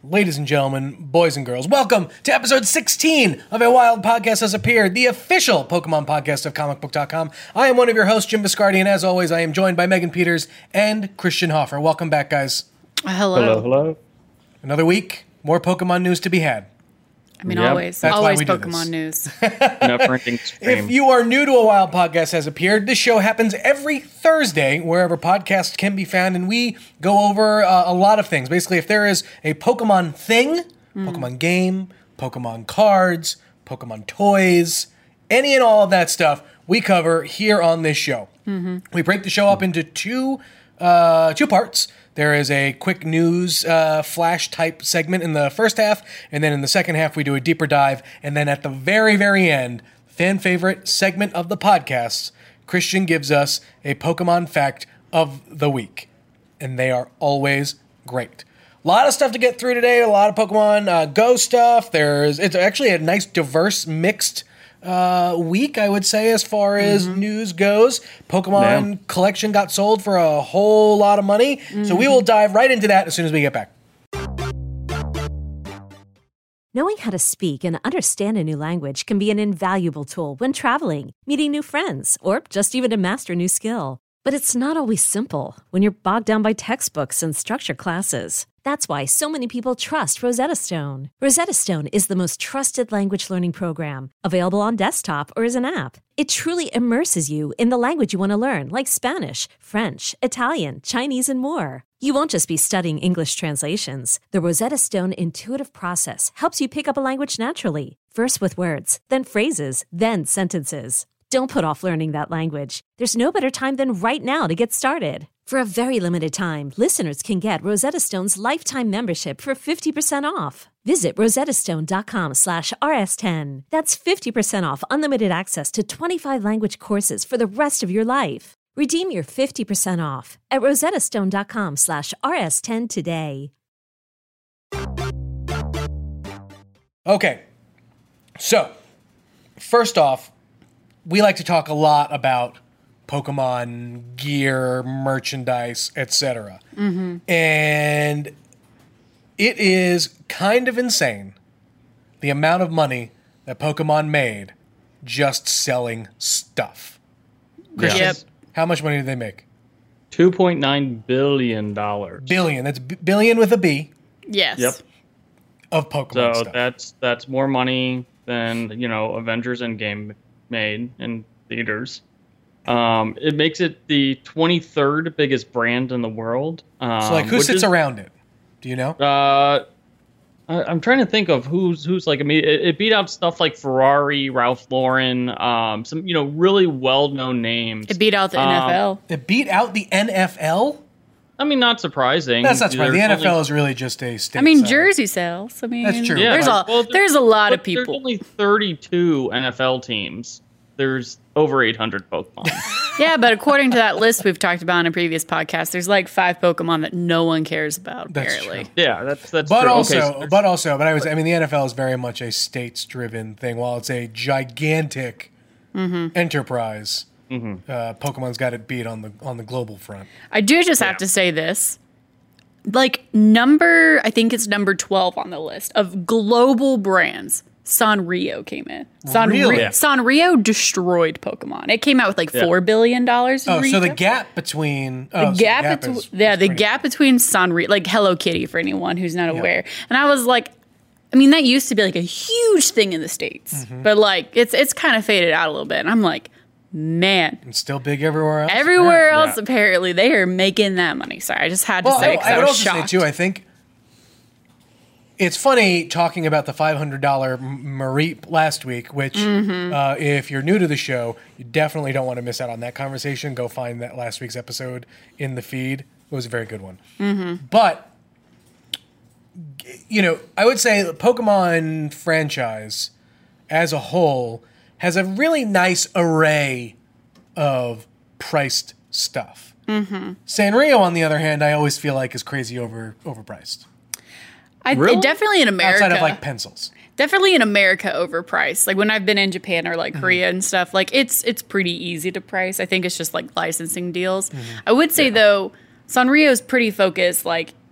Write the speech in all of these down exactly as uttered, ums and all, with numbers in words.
Ladies and gentlemen, boys and girls, welcome to episode sixteen of A Wild Podcast Has Appeared, the official Pokemon podcast of comic book dot com. I am one of your hosts, Jim Viscardi, and as always, I am joined by Megan Peters and Christian Hoffer. Welcome back, guys. Hello. Hello, hello. Another week, more Pokemon news to be had. I mean, Yep. always. That's why always we do Pokemon news. Never-ending stream. If you are new to A Wild Podcast Has Appeared, this show happens every Thursday, wherever podcasts can be found, and we go over uh, a lot of things. Basically, if there is a Pokemon thing, mm. Pokemon game, Pokemon cards, Pokemon toys, any and all of that stuff, we cover here on this show. Mm-hmm. We break the show up into two uh, two parts. There is a quick news uh, flash type segment in the first half, and then in the second half we do a deeper dive, and then at the very, very end, fan favorite segment of the podcast, Christian gives us a Pokemon fact of the week, and they are always great. A lot of stuff to get through today, a lot of Pokemon uh, Go stuff. There's It's actually a nice, diverse, mixed Uh, week, I would say, as far as mm-hmm. news goes. Pokemon yeah. collection got sold for a whole lot of money. Mm-hmm. So we will dive right into that as soon as we get back. Knowing how to speak and understand a new language can be an invaluable tool when traveling, meeting new friends, or just even to master a new skill. But it's not always simple when you're bogged down by textbooks and structure classes. That's why so many people trust Rosetta Stone. Rosetta Stone is the most trusted language learning program, available on desktop or as an app. It truly immerses you in the language you want to learn, like Spanish, French, Italian, Chinese, and more. You won't just be studying English translations. The Rosetta Stone intuitive process helps you pick up a language naturally, first with words, then phrases, then sentences. Don't put off learning that language. There's no better time than right now to get started. For a very limited time, listeners can get Rosetta Stone's lifetime membership for fifty percent off. Visit rosettastone.com slash rs10. That's fifty percent off unlimited access to twenty-five language courses for the rest of your life. Redeem your fifty percent off at rosettastone.com slash rs10 today. Okay, so first off, we like to talk a lot about Pokemon gear, merchandise, et cetera. Mm-hmm. And it is kind of insane the amount of money that Pokemon made just selling stuff. Christian, Yep. how much money did they make? two point nine billion dollars. Billion. That's b- billion with a B. Yes. Yep. Of Pokemon So stuff. that's that's more money than, you know, Avengers Endgame made in theaters. Um, it makes it the twenty-third biggest brand in the world. Um, so, like, who which sits is, around it? Do you know? Uh, I, I'm trying to think of who's who's like. I mean, it, it beat out stuff like Ferrari, Ralph Lauren, um, some you know really well-known names. It beat out the Um, N F L. It beat out the N F L? I mean, not surprising. That's not surprising. The There's N F L only- is really just a state I mean, side. jersey sales. I mean, That's true. Yeah, there's, but- a, well, there- there's a lot of but people. There's only thirty-two N F L teams. There's over eight hundred Pokemon. Yeah, but according to that list we've talked about in a previous podcast, there's like five Pokemon that no one cares about, That's apparently. true. Yeah, that's that's But true. also, okay, so there's- but also, but I was, I mean, the N F L is very much a states-driven thing. While it's a gigantic Mm-hmm. enterprise, Mm-hmm. uh, Pokemon's got it beat on the on the global front. I do just have to say this. Like, number, I think it's number twelve on the list of global brands. Sanrio came in. Sanrio, Really? Yeah. Sanrio destroyed Pokemon. It came out with like Yeah. four billion dollars. Oh, so the gap between oh, The so gap, gap between is- yeah, is the pretty- gap between Sanrio, like Hello Kitty for anyone who's not aware. And I was like, I mean, that used to be like a huge thing in the States, Mm-hmm. but like it's it's kind of faded out a little bit. And I'm like, man, It's still big everywhere else. everywhere Yeah. else apparently they are making that money. Sorry, I just had to Well, say I, because I I, would was also shocked. say too. I think it's funny talking about the five hundred dollars Mareep last week, which, Mm-hmm. uh, if you're new to the show, you definitely don't want to miss out on that conversation. Go find that last week's episode in the feed. It was a very good one. Mm-hmm. But, you know, I would say the Pokemon franchise as a whole has a really nice array of priced stuff. Mm-hmm. Sanrio, on the other hand, I always feel like is crazy over overpriced. I, Really? definitely in America. Outside of like pencils. Definitely in America overpriced. Like when I've been in Japan or like Mm-hmm. Korea and stuff, like it's it's pretty easy to price. I think it's just like licensing deals. Mm-hmm. I would say though, Sanrio is pretty focused. Like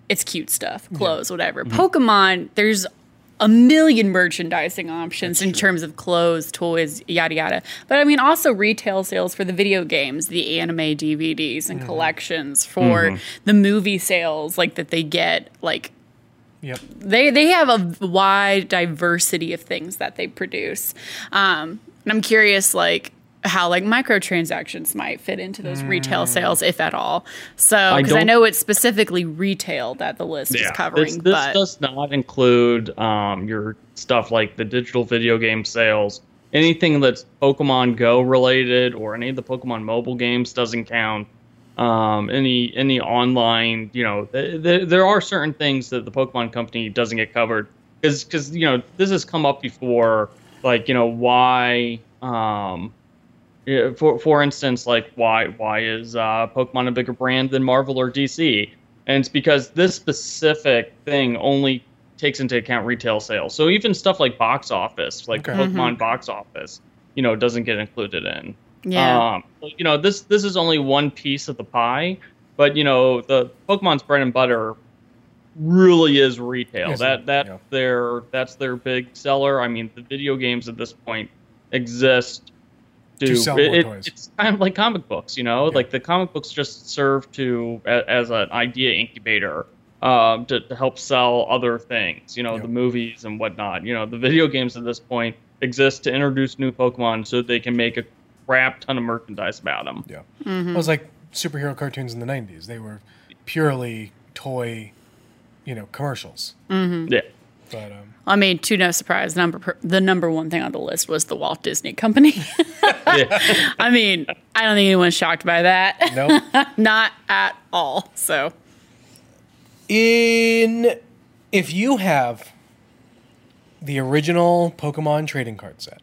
it's cute stuff, clothes, yeah. whatever. Mm-hmm. Pokemon, there's a million merchandising options That's in true. terms of clothes, toys, yada yada. But I mean, also retail sales for the video games, the anime D V Ds and mm-hmm. collections, for mm-hmm. the movie sales like that they get. Like, yep. they they have a wide diversity of things that they produce. Um, and I'm curious, like, how like microtransactions might fit into those mm. retail sales, if at all. So, because I, I know it's specifically retail that the list yeah, is covering. This, this but does not include um, your stuff like the digital video game sales. Anything that's Pokemon Go related or any of the Pokemon mobile games doesn't count. Um, any any online, you know, th- th- there are certain things that the Pokemon company doesn't get covered. Because, because you know, this has come up before, like, you know, why... Um, Yeah, for for instance, like why why is uh, Pokemon a bigger brand than Marvel or D C? And it's because this specific thing only takes into account retail sales. So even stuff like box office, like okay. Pokemon mm-hmm. box office, you know, doesn't get included in. Yeah. Um, you know, this this is only one piece of the pie, but you know, the Pokemon's bread and butter really is retail. Yes, that that yeah. their that's their big seller. I mean, the video games at this point exist. To, sell it, more it, toys. It's kind of like comic books, you know, yeah. like the comic books just serve to a, as an idea incubator um, to, to help sell other things, you know, yeah. the movies and whatnot. You know, the video games at this point exist to introduce new Pokemon so they can make a crap ton of merchandise about them. Yeah, mm-hmm. It was like superhero cartoons in the nineties. They were purely toy, you know, commercials. Mm-hmm. Yeah. But, um, I mean, to no surprise, number the number one thing on the list was the Walt Disney Company. yeah. I mean, I don't think anyone's shocked by that. No, nope. Not at all. So, in if you have the original Pokemon trading card set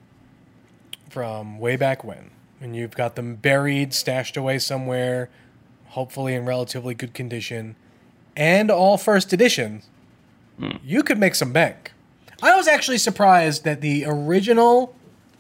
from way back when, and you've got them buried, stashed away somewhere, hopefully in relatively good condition, and all first editions. You could make some bank. I was actually surprised that the original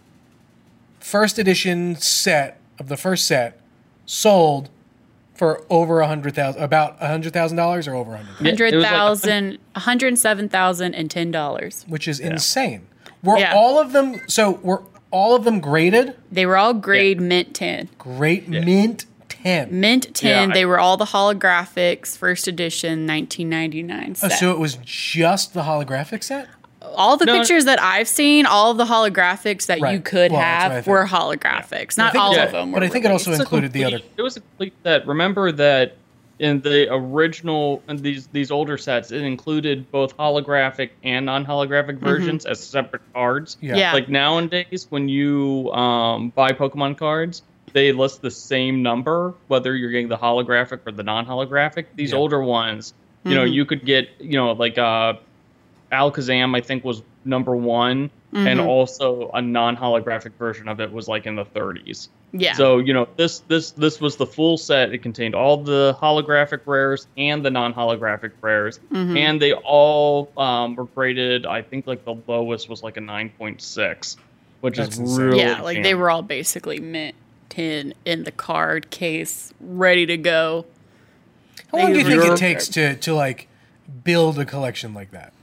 first edition set of the first set sold for over a hundred thousand, about a hundred thousand dollars, or over a hundred. Hundred thousand, one hundred seven thousand and ten dollars, which is yeah. insane. Were yeah. all of them? So were all of them graded? They were all grade yeah. mint ten. Great yeah. mint. ten. Mint ten. Yeah, they I, were all the holographics, first edition, nineteen ninety-nine set. Oh, so it was just the holographic set? All the no, pictures that I've seen, all of the holographics that right. you could well, have were holographics. Yeah. Not think, all yeah, of them were But I think released. it also included complete, the other. It was a complete set. Remember that in the original, and these these older sets, it included both holographic and non-holographic versions mm-hmm. as separate cards. Yeah. yeah. Like nowadays, when you um, buy Pokemon cards, they list the same number, whether you're getting the holographic or the non-holographic. These yeah. older ones, you mm-hmm. know, you could get, you know, like uh, Alakazam, I think, was number one, mm-hmm. and also a non-holographic version of it was like in the thirties. Yeah. So, you know, this this this was the full set. It contained all the holographic rares and the non-holographic rares, mm-hmm. and they all um, were graded. I think like the lowest was like a nine point six, which That's is insane. really yeah, like they were all basically mint tin in the card case, ready to go. How long do you think You're- it takes to, to like build a collection like that?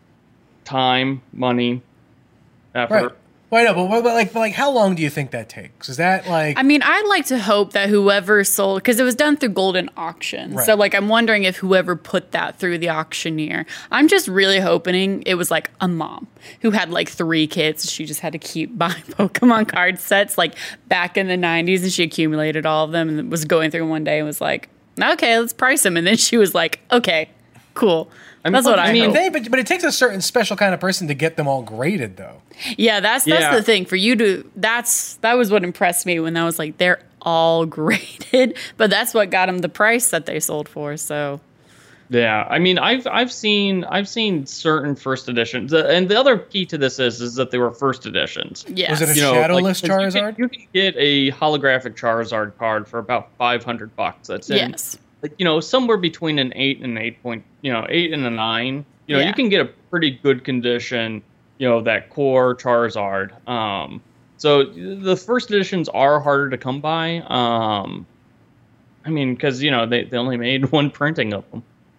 time, money, effort. Right. Well, I know, but, but like, but like, how long do you think that takes? Is that like? I mean, I'd like to hope that whoever sold, because it was done through Golden Auction. Right. So, like, I'm wondering if whoever put that through the auctioneer, I'm just really hoping it was like a mom who had like three kids. She just had to keep buying Pokemon card sets like back in the nineties, and she accumulated all of them and was going through one day and was like, okay, let's price them. And then she was like, okay, cool. I mean, That's what I I mean, hope. They, but, but it takes a certain special kind of person to get them all graded, though. Yeah, that's that's Yeah. the thing for you to. That's that was what impressed me when I was like, they're all graded, but that's what got them the price that they sold for. So, Yeah, I mean, I've I've seen I've seen certain first editions, uh, and the other key to this is is that they were first editions. yeah, Was it a You know, shadowless like, 'cause Charizard? You can, you can get a holographic Charizard card for about five hundred bucks. That's in, yes, like, you know, somewhere between an eight and an eight point, you know, eight and a nine. You know, Yeah. you can get a pretty good condition, you know, that core Charizard. Um, so the first editions are harder to come by. Um, I mean, because, you know, they, they only made one printing of them.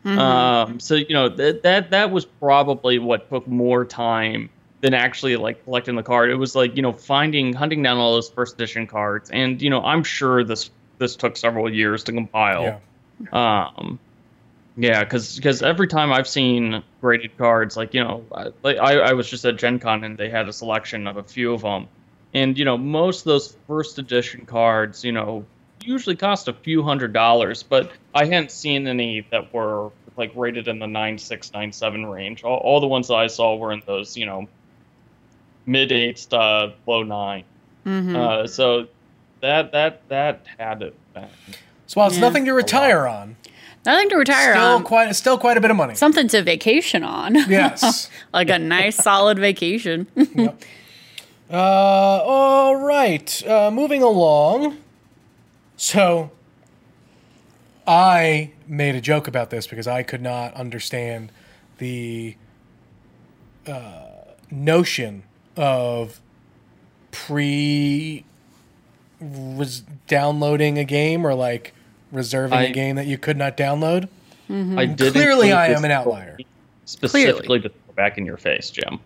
Mm-hmm. Um, so you know that that that was probably what took more time than actually like collecting the card. It was like, you know, finding, hunting down all those first edition cards. And, you know, I'm sure this, this took several years to compile. Yeah. Um, yeah, cause, cause every time I've seen graded cards, like, you know, like I, I was just at Gen Con and they had a selection of a few of them. And, you know, most of those first edition cards, you know, usually cost a few hundred dollars, but I hadn't seen any that were like rated in the nine six, nine seven range. All, all the ones that I saw were in those, you know, mid eights to low nine. Mm-hmm. Uh, so that that that had it back. So while it's yeah. nothing to retire on, nothing to retire still on, quite still quite a bit of money. Something to vacation on. Yes, like a nice solid vacation. Yep. Uh, all right. Uh, moving along. So I made a joke about this because I could not understand the uh, notion of pre res- downloading a game or like reserving I, a game that you could not download. Mm-hmm. I did. Clearly, I am an outlier. Specifically Clearly. to throw back in your face, Jim.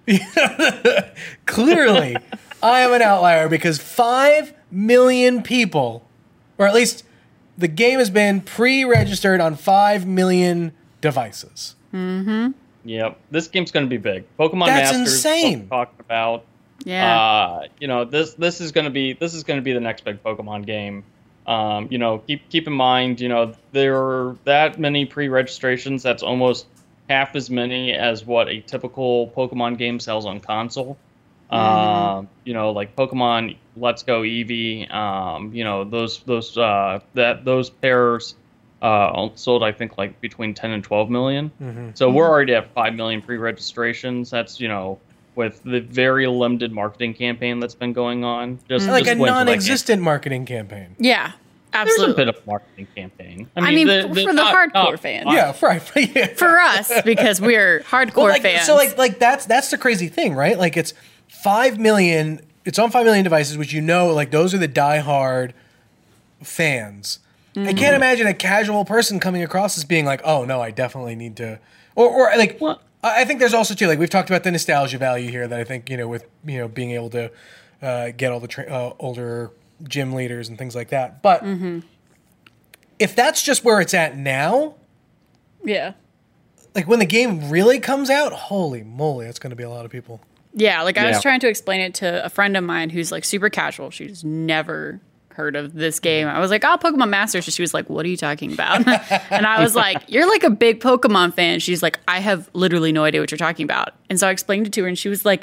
Clearly, I am an outlier because five million people, or at least the game has been pre-registered on five million devices. Mm-hmm. Yep, this game's going to be big. Pokemon That's Masters. insane. Talking about, yeah. Uh, you know, this this is going to be this is going to be the next big Pokemon game. Um, you know, keep keep in mind, you know, there are that many pre-registrations. That's almost half as many as what a typical Pokemon game sells on console. Mm-hmm. Um, you know, like Pokemon Let's Go Eevee. Um, you know, those those uh, that those pairs. Uh, sold, I think, like between ten and twelve million. Mm-hmm. So we're already at five million pre-registrations. That's, you know, with the very limited marketing campaign that's been going on. Just like just a non-existent marketing campaign. Yeah, absolutely. There's a bit of marketing campaign. I mean, I mean the, the, for the not, hardcore not, fans. Yeah, right. Yeah. For us, because we're hardcore well, like, fans. So, like, like that's that's the crazy thing, right? Like, it's five million. It's on five million devices, which you know, like those are the diehard fans. Mm-hmm. I can't imagine a casual person coming across as being like, "Oh no, I definitely need to," or, or like, what? I think there's also too, like we've talked about the nostalgia value here that I think, you know, with, you know, being able to uh, get all the tra- uh, older gym leaders and things like that. But mm-hmm. if that's just where it's at now, yeah, like when the game really comes out, holy moly, that's going to be a lot of people. Yeah, like I yeah. was trying to explain it to a friend of mine who's like super casual. She's never heard of this game. I was like, oh, Pokemon Masters. She was like, what are you talking about? And I was like, you're like a big Pokemon fan. She's like, I have literally no idea what you're talking about. And so I explained it to her and she was like,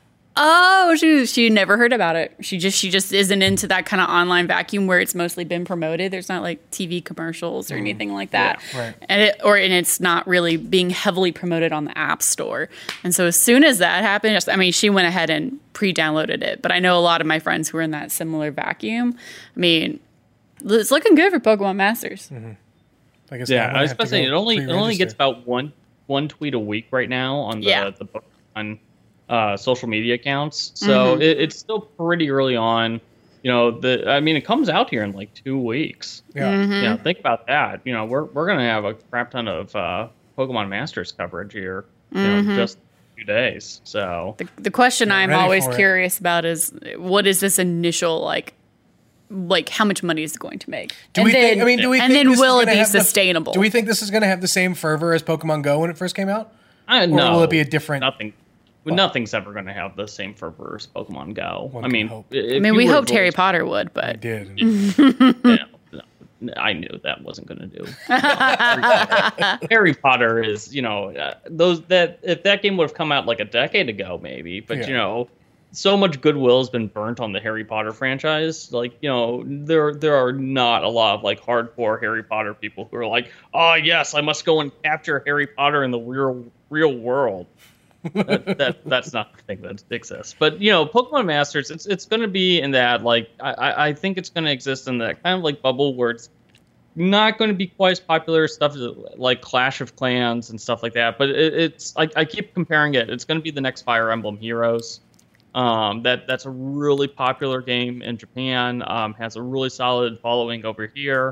oh, she she never heard about it. She just she just isn't into that kind of online vacuum where it's mostly been promoted. There's not like T V commercials or mm. anything like that. Yeah, right. And it or and it's not really being heavily promoted on the App Store. And so as soon as that happened, just, I mean, she went ahead and pre-downloaded it. But I know a lot of my friends who are in that similar vacuum. I mean, it's looking good for Pokemon Masters. Mm-hmm. I guess yeah, I was supposed to say it only it only gets about one one tweet a week right now on the yeah. the Pokemon Uh, social media accounts, so mm-hmm. it, it's still pretty early on. You know, the I mean, it comes out here in like two weeks. Yeah, mm-hmm. you know, think about that. You know, we're we're gonna have a crap ton of uh, Pokemon Masters coverage here. You mm-hmm. know, just a few days. So the the question Get I'm always curious it. about is what is this initial like. Like how much money is it going to make? Do and we then, think? I mean, do we? And think then this will is it be have sustainable? The, do we think this is going to have the same fervor as Pokemon Go when it first came out? I or no, will it be a different? Nothing. Well, nothing's ever going to have the same fervor as Pokemon Go. One I mean, I mean, we hoped Harry Potter would, but I did. yeah, no, I knew that wasn't going to do. Harry, Potter. Harry Potter is, you know, uh, those that if that game would have come out like a decade ago, maybe. But yeah. you know, so much goodwill has been burnt on the Harry Potter franchise. Like, you know, there there are not a lot of like hardcore Harry Potter people who are like, oh yes, I must go and capture Harry Potter in the real real world. that, that that's not the thing that exists. But you know, Pokemon Masters, it's it's going to be in that like I I think it's going to exist in that kind of like bubble where it's not going to be quite as popular as stuff like Clash of Clans and stuff like that. But it, it's I, I keep comparing it. It's going to be the next Fire Emblem Heroes. Um, that that's a really popular game in Japan. Um, has a really solid following over here.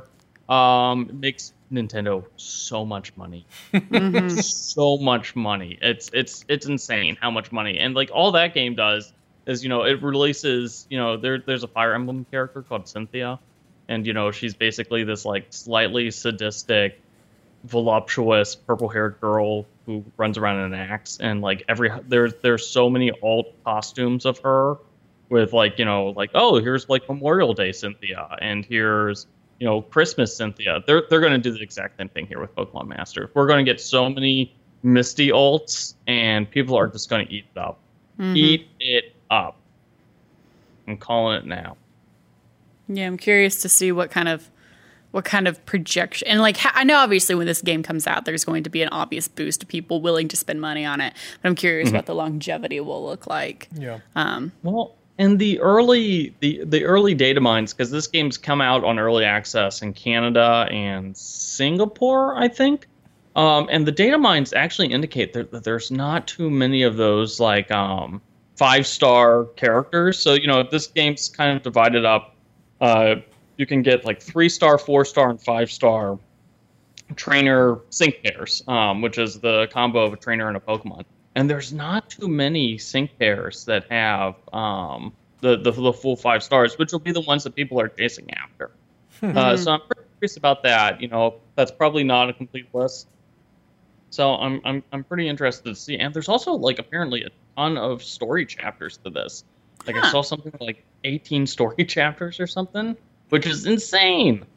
Um, it makes Nintendo so much money, mm-hmm. so much money. It's it's it's insane how much money, and like all that game does is, you know, it releases, you know, there there's a Fire Emblem character called Cynthia, and you know she's basically this like slightly sadistic, voluptuous purple-haired girl who runs around in an axe, and like every there's there's so many alt costumes of her with like, you know, like, oh, here's like Memorial Day Cynthia, and here's, you know, Christmas Cynthia. They're they're going to do the exact same thing here with Pokemon Master. We're going to get so many Misty alts, and people are just going to eat it up. Mm-hmm. Eat it up. I'm calling it now. Yeah, I'm curious to see what kind of what kind of projection, and like, I know obviously when this game comes out, there's going to be an obvious boost of people willing to spend money on it. But I'm curious mm-hmm. what the longevity will look like. Yeah. Um. Well. And the early the, the early data mines, because this game's come out on early access in Canada and Singapore, I think. Um, and the data mines actually indicate that, that there's not too many of those like um, five star characters. So, you know, if this game's kind of divided up, uh, you can get like three star, four star, and five star trainer sync pairs, um, which is the combo of a trainer and a Pokemon. And there's not too many sync pairs that have um, the, the the full five stars, which will be the ones that people are chasing after. Mm-hmm. Uh, so I'm pretty curious about that. You know, that's probably not a complete list. So I'm I'm I'm pretty interested to see. And there's also like apparently a ton of story chapters to this. Like huh. I saw something like eighteen story chapters or something, which is insane.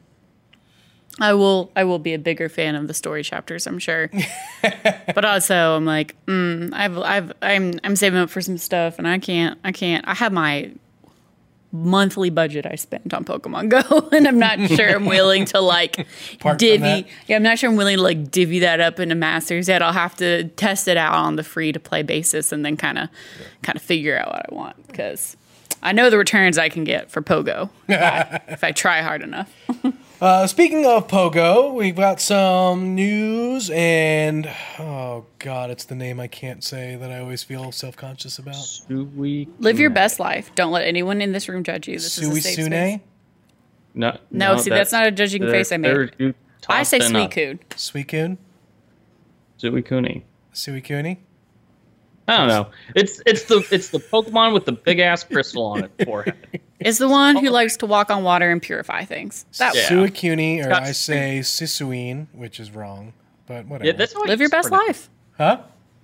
I will I will be a bigger fan of the story chapters, I'm sure. But also I'm like, mm, I've I've I'm I'm saving up for some stuff, and I can't I can't I have my monthly budget I spent on Pokemon Go, and I'm not sure I'm willing to like divvy yeah, I'm not sure I'm willing to like divvy that up into Masters yet. I'll have to test it out on the free to play basis and then kinda yeah. kinda figure out what I want, because I know the returns I can get for Pogo if I, if I try hard enough. Uh, speaking of Pogo, we've got some news, and oh god, it's the name I can't say that I always feel self-conscious about. Sui Live your best life. Don't let anyone in this room judge you. This Sui is a safe Sune? space. No, no, no, see, that's, that's not a judging face I made. I say Suicune. Suicune? Suicune. Suicune? I don't know. It's it's the it's the Pokemon with the big ass crystal on its forehead. It's the one who likes to walk on water and purify things. That yeah. Suicune, or I say Sisuine, which is wrong, but whatever. Yeah, that's Live your best life. Huh?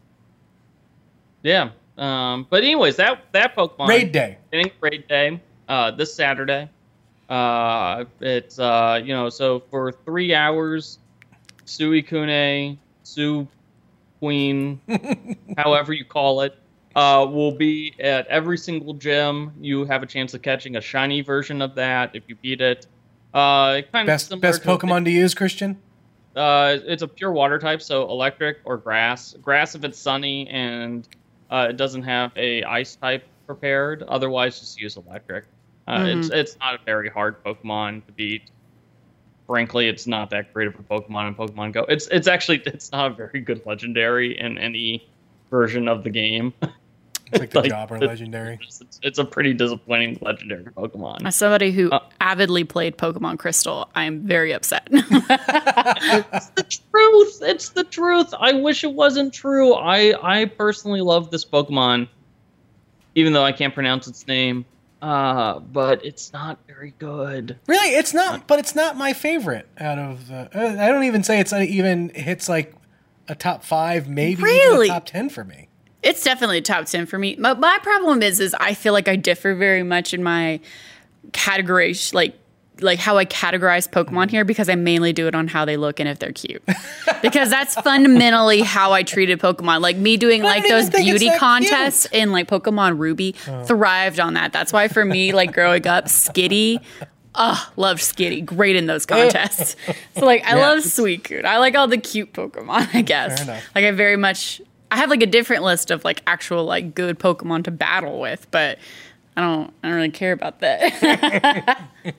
Yeah. Um. But anyways, that that Pokemon Raid Day. Getting Raid Day. Uh, this Saturday. Uh, it's uh, you know, so for three hours, Suicune, Su. Queen, however you call it, uh, will be at every single gym. You have a chance of catching a shiny version of that if you beat it. Uh, kind best of best Pokemon to use, Christian? Uh, it's a pure water type, so electric or grass. Grass if it's sunny and uh, it doesn't have a ice type prepared. Otherwise, just use electric. Uh, mm-hmm. It's it's not a very hard Pokemon to beat. Frankly, it's not that great of a Pokemon in Pokemon Go. It's it's actually it's not a very good legendary in any version of the game. It's like the like, Jobber legendary. It's, it's a pretty disappointing legendary Pokemon. As somebody who uh, avidly played Pokemon Crystal, I am very upset. It's the truth. It's the truth. I wish it wasn't true. I I personally love this Pokemon, even though I can't pronounce its name. Uh, but it's not very good. Really, it's not. But it's not my favorite out of the. Uh, I don't even say it's even hits like a top five, maybe really? even a top ten for me. It's definitely a top ten for me. My, my problem is, is I feel like I differ very much in my categories, like like how I categorize Pokemon here, because I mainly do it on how they look and if they're cute. Because that's fundamentally how I treated Pokemon. Like me doing but like those beauty contests cute. in like Pokemon Ruby oh. thrived on that. That's why for me, like growing up, Skitty, oh, loved Skitty. Great in those contests. So like I yeah, love Suicune. I like all the cute Pokemon, I guess. Like I very much, I have like a different list of like actual like good Pokemon to battle with, but I don't. I don't really care about that.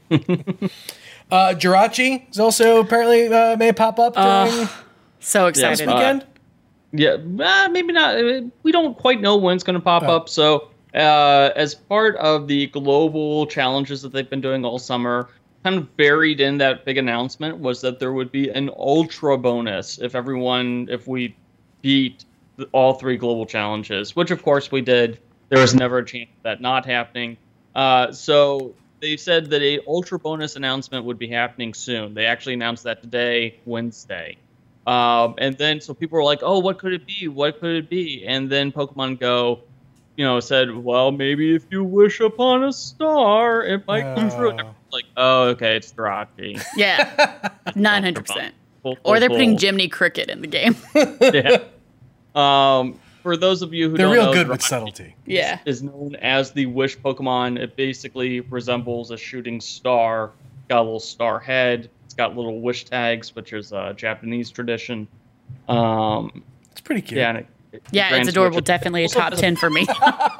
uh, Jirachi is also apparently uh, may pop up during uh, so excited this weekend. Uh, yeah, uh, maybe not. We don't quite know when it's going to pop oh. up. So, uh, as part of the global challenges that they've been doing all summer, kind of buried in that big announcement was that there would be an ultra bonus if everyone, if we beat the, all three global challenges, which of course we did. There was never a chance of that not happening. Uh, so they said that a ultra bonus announcement would be happening soon. They actually announced that today, Wednesday. Um, and then so people were like, oh, what could it be? What could it be? And then Pokemon Go, you know, said, well, maybe if you wish upon a star, it might come true. And everyone's like, oh, okay, it's Jirachi. Yeah, nine hundred percent. Full, full, Or they're full. putting Jiminy Cricket in the game. Yeah. Um, for those of you who They're don't real know, good with Jirachi subtlety. Yeah. is known as the Wish Pokemon. It basically resembles a shooting star. Got a little star head. It's got little wish tags, which is a Japanese tradition. Um, It's pretty cute. yeah, and it, it Yeah, grants it's adorable. wish- Definitely a Also, top ten for me.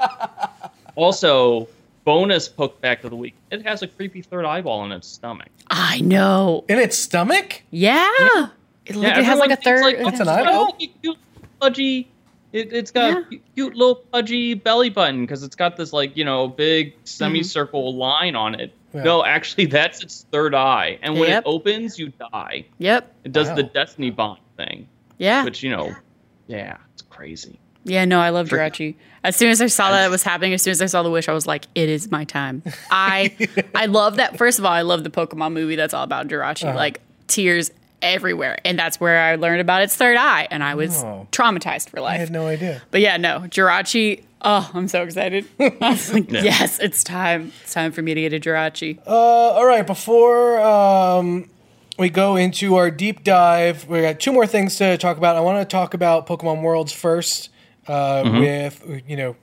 Also, bonus poke back of the week. It has a creepy third eyeball in its stomach. I know. In its stomach? Yeah. It, like, Yeah, it has like everyone a thinks, third. like, it What's has an like- eyeball? Oh, cute, pudgy. It, it's got Yeah. a cute, cute little pudgy belly button because it's got this like you know big semicircle line on it. Yeah. No, actually, that's its third eye, and when Yep. it opens, you die. Yep. It does the Wow. Destiny Bond thing, Yeah. which you know, yeah, it's crazy. Yeah, no, I love Jirachi. As soon as I saw that it was happening, as soon as I saw the wish, I was like, it is my time. I I love that. First of all, I love the Pokemon movie that's all about Jirachi. Uh-huh. Like, tears everywhere. And that's where I learned about its third eye. And I was Oh. traumatized for I life. had no idea. But yeah, no, Jirachi. Oh, I'm so excited. I was like, Yeah. yes, it's time. It's time for me to get a Jirachi. Uh, all right, before um, we go into our deep dive, we got two more things to talk about. I want to talk about Pokemon Worlds first. Uh, With you know,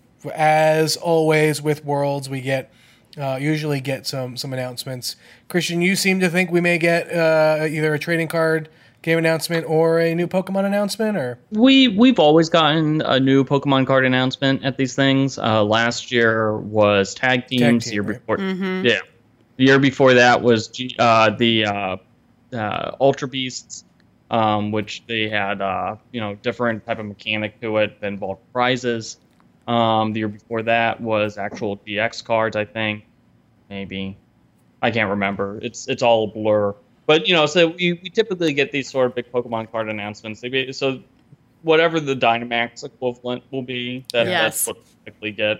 as always with Worlds, we get uh, usually get some some announcements. Christian, you seem to think we may get uh, either a trading card game announcement or a new Pokemon announcement, or We we've always gotten a new Pokemon card announcement at these things. Uh, last year was tag teams. Tag the team, year right. before, yeah, the year before that was G, uh, the uh, uh, Ultra Beasts, um, which they had uh, you know different type of mechanic to it than bulk prizes. Um, the year before that was actual D X cards, I think, maybe. I can't remember. It's it's all a blur. But you know, so we, we typically get these sort of big Pokemon card announcements. They be, so whatever the Dynamax equivalent will be, that, Yes. that's what we typically get.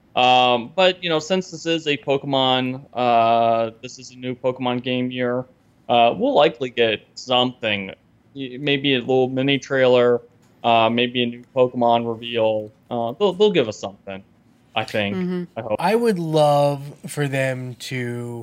Um, but you know, since this is a Pokemon, uh, this is a new Pokemon game year, uh, we'll likely get something. Y- Maybe a little mini trailer, uh, maybe a new Pokemon reveal. Uh, they'll they'll give us something. I think. I hope. I would love for them to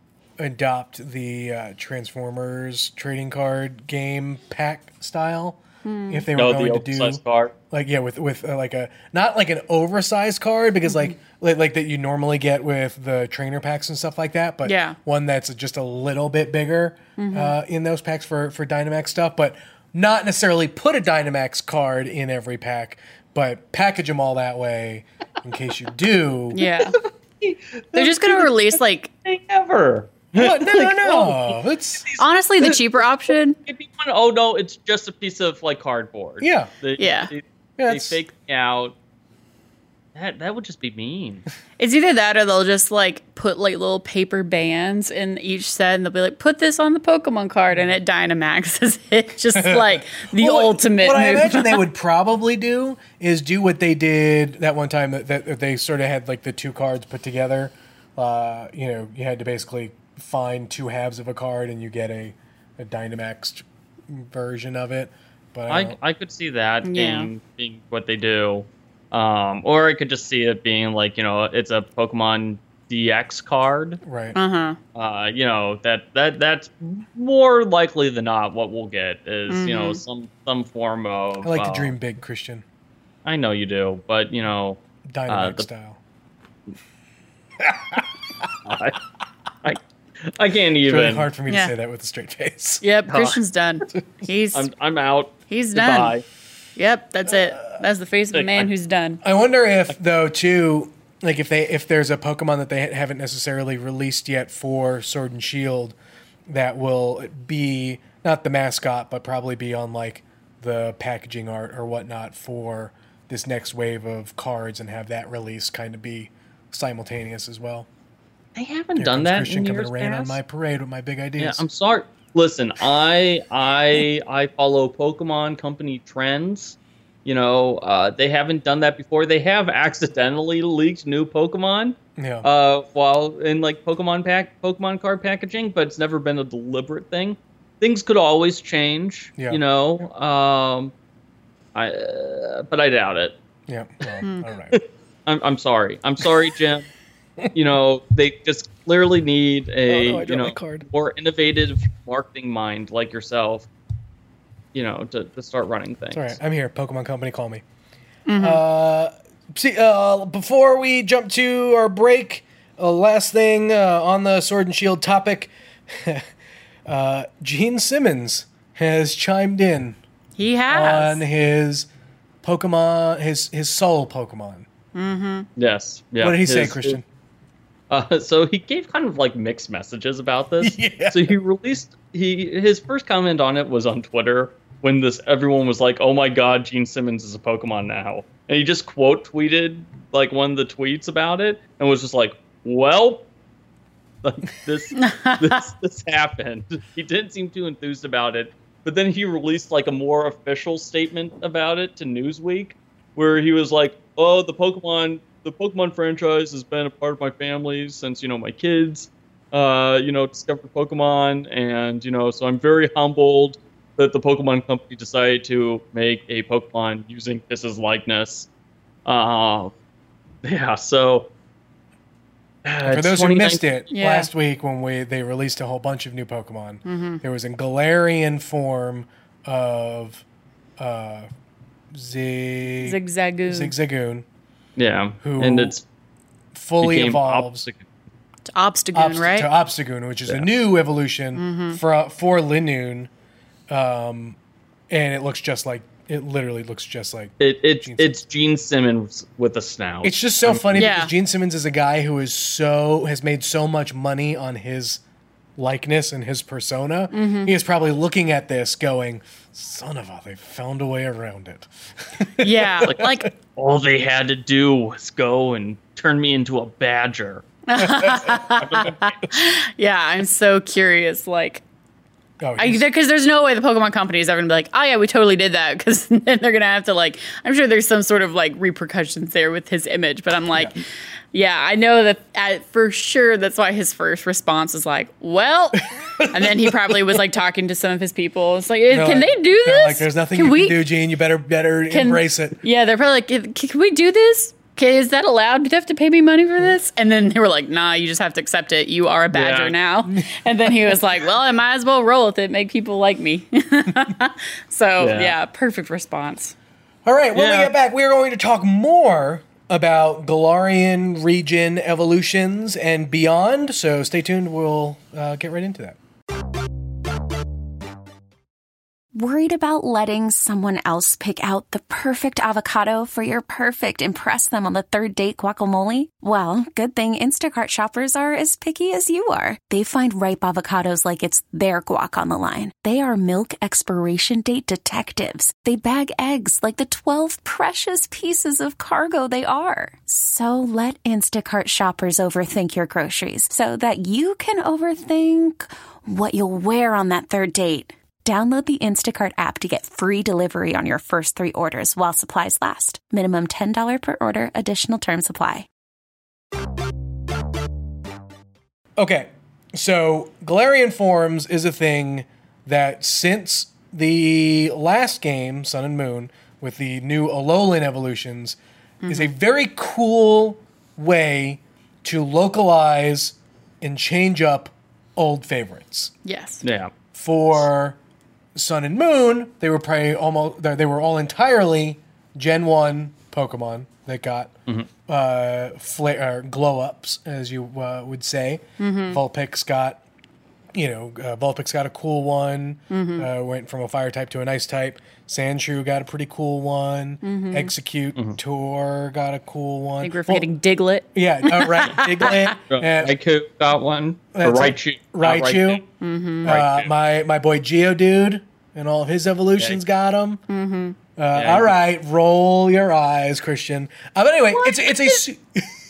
adopt the uh, Transformers trading card game pack style. If they were No, going the to do oversized card. like yeah with with uh, like a not like an oversized card because like, like like that you normally get with the trainer packs and stuff like that, but Yeah. one that's just a little bit bigger uh, in those packs for for Dynamax stuff, but not necessarily put a Dynamax card in every pack, but package them all that way in case you do. Yeah. They're just going to release, like, Thing ever. What? No, no, no. It's honestly, the cheaper option. If you want, oh no, it's just a piece of like cardboard. Yeah. They, Yeah. They, Yeah, they it's- fake me out. That that would just be mean. It's either that or they'll just like put like little paper bands in each set and they'll be like, put this on the Pokemon card and it Dynamaxes it. Just like the Well, what- ultimate What I move. imagine they would probably do is do what they did that one time that, that they sort of had like the two cards put together. Uh, you know, you had to basically find two halves of a card and you get a, a Dynamax version of it. But I, I don't- I could see that Yeah. being being what they do, um, or I could just see it being like you know it's a Pokemon D X card. right. Uh-huh. Uh, you know that that that's more likely than not what we'll get is you know Mhm. some some form of. I like uh, to dream big, Christian. I know you do, but you know Dynamax the- style. I I, I can't It's even. really hard for me Yeah. to say that with a straight face. Yep, Christian's done. He's I'm I'm out. he's done. Goodbye. Yep, that's it. That's the face of a Like, man I- who's done. I wonder if though too, like if they if there's a Pokemon that they haven't necessarily released yet for Sword and Shield, that will be not the mascot, but probably be on like the packaging art or whatnot for this next wave of cards, and have that release kind of be simultaneous as well. they haven't Here done comes that Christian in coming years to rain on past. my parade with my big Yeah, ideas. I'm sorry. Listen, I I I follow Pokemon Company trends. You know, uh, they haven't done that before. They have accidentally leaked new Pokemon yeah. uh, while in like Pokemon pack Pokemon card packaging, but it's never been a deliberate thing. Things could always change. Yeah. You know, um, I uh, but I doubt it. yeah. Well, all right. I'm I'm sorry. I'm sorry, Jim. You know, they just clearly need a Oh, no, I you drew know my card. more innovative marketing mind like yourself. You know, to, to start running things. It's all right. I'm here. Pokemon Company, call me. Uh, see, uh, before we jump to our break, uh, last thing uh, on the Sword and Shield topic, uh, Gene Simmons has chimed in He has. on his Pokemon, his his soul Pokemon. Yes. Yeah. What did he say, His- Christian? Uh, so he gave kind of like mixed messages about this. Yeah. So he released he his first comment on it was on Twitter when this everyone was like, "Oh my God, Gene Simmons is a Pokemon now," and he just quote tweeted like one of the tweets about it and was just like, "Well, like this this this happened." He didn't seem too enthused about it, but then he released like a more official statement about it to Newsweek, where he was like, "Oh, the Pokemon." The Pokemon franchise has been a part of my family since, you know, my kids, uh, you know, discovered Pokemon. And, you know, so I'm very humbled that the Pokemon Company decided to make a Pokemon using his likeness. Uh, yeah, so... Uh, For those who missed it, Yeah. last week when we they released a whole bunch of new Pokemon, there was a Galarian form of uh, Zig Zigzagoon. Zigzagoon, Yeah, Who and it's fully became evolves opposite. To Obstagoon, Obst- right? to Obstagoon, which is a Yeah. new evolution for for Linoon, um, and it looks just like it. Literally looks just like. It, it, Gene it's Gene Simmons with a snout. It's just so funny Yeah. because Gene Simmons is a guy who is so has made so much money on his likeness and his persona. He is probably looking at this going, "Son of a, they found a way around it." yeah. like All they had to do was go and turn me into a badger. yeah, I'm so curious. Like, Oh, I he's- because there's no way the Pokemon company is ever gonna be like, oh yeah, we totally did that, because then they're gonna have to like, I'm sure there's some sort of like repercussions there with his image, but I'm like, yeah, yeah I know that at, for sure that's why his first response was like, well, and then he probably was like talking to some of his people. It's like, they're can like- they do they're this? Like, there's nothing can you we, can do, Gene. You better better can- embrace it. Yeah, they're probably like, can, can we do this? Okay, is that allowed? Do you have to pay me money for this? And then they were like, nah, you just have to accept it. You are a badger Yeah. now. And then he was like, well, I might as well roll with it, make people like me. so, yeah. Yeah. perfect response. All right, when we Yeah. get back, we are going to talk more about Galarian region evolutions and beyond. So stay tuned. We'll uh, get right into that. Worried about letting someone else pick out the perfect avocado for your perfect impress them on the third date guacamole? Well, good thing Instacart shoppers are as picky as you are. They find ripe avocados like it's their guac on the line. They are milk expiration date detectives. They bag eggs like the twelve precious pieces of cargo they are. So let Instacart shoppers overthink your groceries so that you can overthink what you'll wear on that third date. Download the Instacart app to get free delivery on your first three orders while supplies last. Minimum ten dollars per order. Additional terms apply. Okay, so Galarian forms is a thing that since the last game, Sun and Moon, with the new Alolan evolutions, is a very cool way to localize and change up old favorites. Yes. Yeah. For Sun and Moon, they were probably almost they were all entirely Gen one Pokemon that got uh, flare, uh, glow ups, as you uh, would say. Vulpix got, you know, uh, Vulpix got a cool one. Uh, went from a fire type to an ice type. Sandshrew got a pretty cool one. Execute Tour got a cool one. I think we're Well, forgetting Diglett. yeah, uh, right. Diglett. Uh, uh, Raikou got one. Or That's it. Raichu. not Raichu. Uh, Raichu. my my boy Geodude and all of his evolutions got him. Mm-hmm. Uh, all right, roll your eyes, Christian. Uh, but anyway, it's it's a su-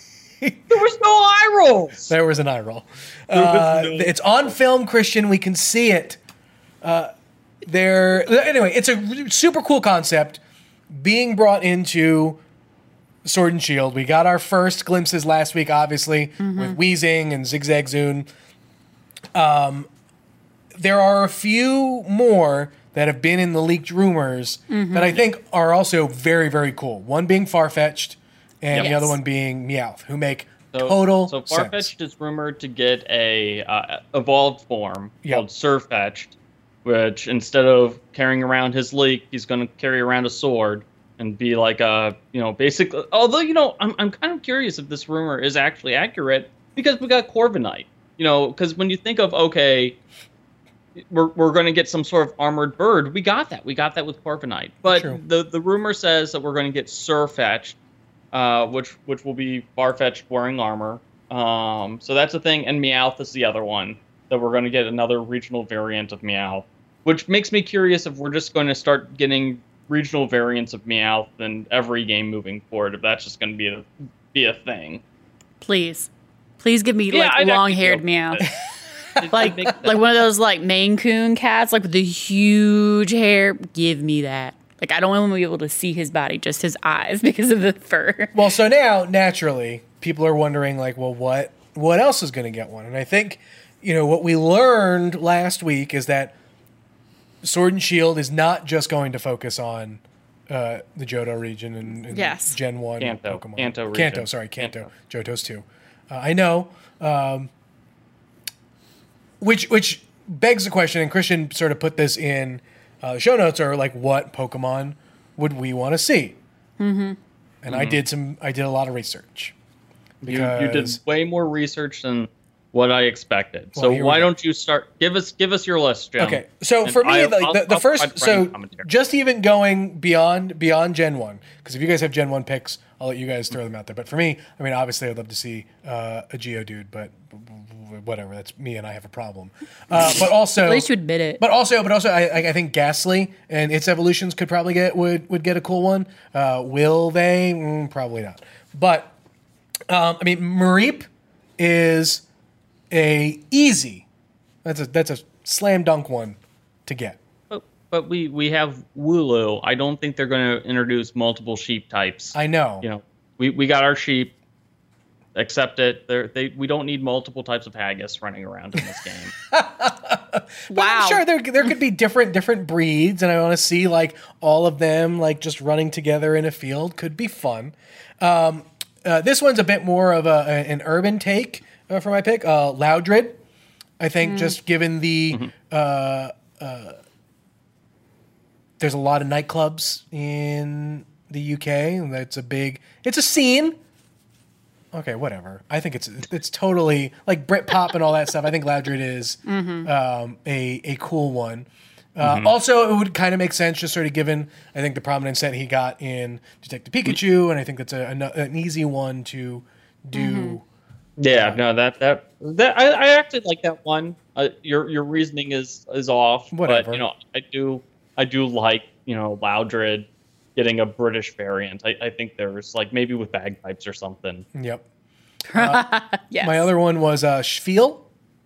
There was no eye rolls. There was an eye roll. Uh, no- it's on film, Christian. We can see it. Uh, there. Anyway, it's a super cool concept being brought into Sword and Shield. We got our first glimpses last week, obviously, mm-hmm. with Weezing and Zigzag Zune. Um, there are a few more that have been in the leaked rumors mm-hmm. that I think are also very, very cool. One being Farfetch'd, and yes. the other one being Meowth, who make so, total so sense. So Farfetch'd is rumored to get a uh, evolved form yep. called Surfetch'd, which instead of carrying around his leek, he's going to carry around a sword and be like a, you know, basically. Although, you know, I'm I'm kind of curious if this rumor is actually accurate because we got Corviknight. You know, because when you think of okay, we're we're going to get some sort of armored bird, we got that. We got that with Corviknight. But True. the the rumor says that we're going to get Surfetch'd, uh, which which will be Farfetch'd wearing armor. Um, so that's a thing, and Meowth is the other one that we're going to get another regional variant of Meowth, which makes me curious if we're just going to start getting regional variants of Meowth in every game moving forward. If that's just going to be a be a thing. Please, please give me yeah, like long-haired Meowth. like like one of those like Maine Coon cats, like with the huge hair. Give me that. Like I don't want to be able to see his body, just his eyes because of the fur. Well, so now naturally people are wondering like, well, what what else is going to get one? And I think you know what we learned last week is that Sword and Shield is not just going to focus on uh, the Johto region and, and yes. Gen one Kanto. Pokemon. Kanto region. Kanto, sorry, Kanto. Kanto. Johto's too. Uh, I know. Um, which which begs the question, and Christian sort of put this in uh, the show notes, are like, what Pokemon would we want to see? Mm-hmm. And mm-hmm. I did some. I did a lot of research. You, you did way more research than what I expected. Well, so why don't you start? Give us give us your list, Jim. Okay, so and for me, I, like I'll, the, the I'll first, so just even going beyond beyond Gen one, because if you guys have Gen one picks, I'll let you guys throw them out there. But for me, I mean, obviously, I'd love to see uh, a Geodude, but whatever, that's me, and I have a problem. Uh, but also, at least you admit it. But also, but also, I, I think Ghastly and its evolutions could probably get would would get a cool one. Uh, will they? Mm, probably not. But um, I mean, Mareep is a easy. That's a that's a slam dunk one to get. But, but we we have Wooloo. I don't think they're going to introduce multiple sheep types. I know. You know, we, we got our sheep. Accept it. They're, they we don't need multiple types of haggis running around in this game. Wow. I'm sure there there could be different different breeds, and I want to see like all of them like just running together in a field. Could be fun. Um, uh, this one's a bit more of a, a an urban take. Uh, for my pick, uh, Loudred. I think mm. just given the mm-hmm. uh, uh, there's a lot of nightclubs in the U K, and that's a big. It's a scene. Okay, whatever. I think it's it's totally like Britpop and all that stuff. I think Loudred is mm-hmm. um, a a cool one. Uh, mm-hmm. Also, it would kind of make sense just sort of given I think the prominence that he got in Detective Pikachu, and I think that's a, an, an easy one to do. Mm-hmm. Yeah, no, that that that I, I actually like that one. Uh, your your reasoning is is off, Whatever. but you know I do I do like you know Loudred getting a British variant. I, I think there's like maybe with bagpipes or something. Yep. Uh, yes. My other one was uh, Shfeel.